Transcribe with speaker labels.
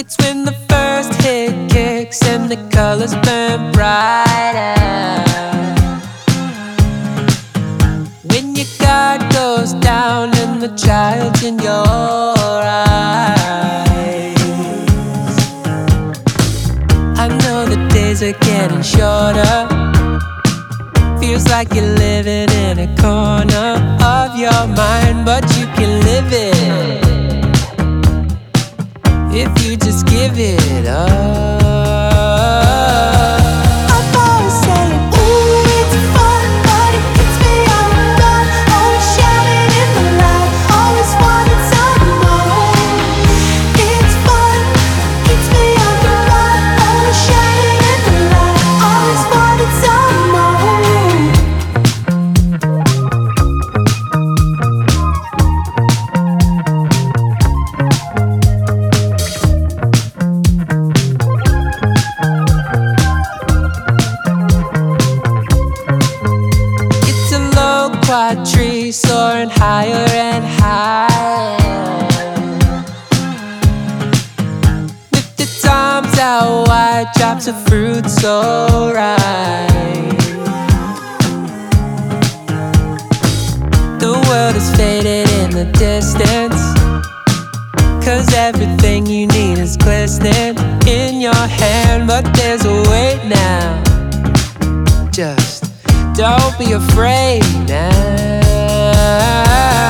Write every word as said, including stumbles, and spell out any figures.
Speaker 1: It's when the first hit kicks and the colors burn brighter. When your guard goes down and the child's in your eyes. I know the days are getting shorter. Feels like you're living in a corner of your mind, but you can live it if you just give it up.
Speaker 2: I'm always saying, ooh, it's fun, but it gets me undone. Always shouting in the light, always wanting some more. It's fun, keeps me on the run. Always shouting in the light, always wanting some more.
Speaker 1: Tree soaring higher and higher. Lift its arms out wide, drops of fruit so ripe. The world is faded in the distance, 'cause everything you need is glistening in your hand. But there's a wait now, just don't be afraid now.